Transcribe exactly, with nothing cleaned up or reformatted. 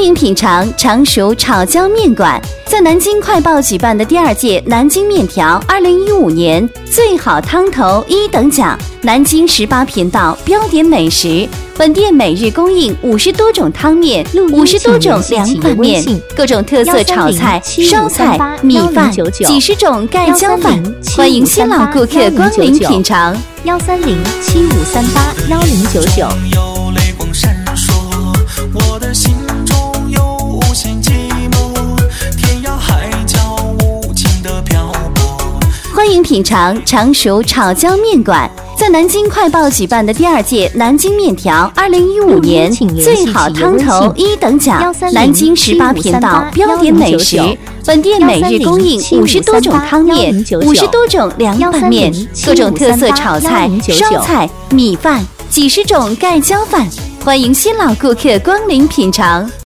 迎品尝常熟炒椒面馆，在南京快报举办的第二届南京面条二零一五年最好汤头一等奖，南京十八频道标点美食。本店每日供应五十多种汤面、五十多种凉拌面、各种特色炒菜、烧菜、米饭、几十种盖浇饭，欢迎新老顾客光临品尝。 幺三零七五三八幺零九九。 我的心中有无限寂寞，天涯海角无情的漂泊。 欢迎品尝常熟炒椒面馆，在南京快报举办的第二届南京面条二零一五年最好汤头一等奖，南京十八频道标点美食。本店每日供应五十多种汤面、五十多种凉拌面、各种特色炒菜、烧菜、米饭、几十种盖浇饭，欢迎新老顾客光临品尝。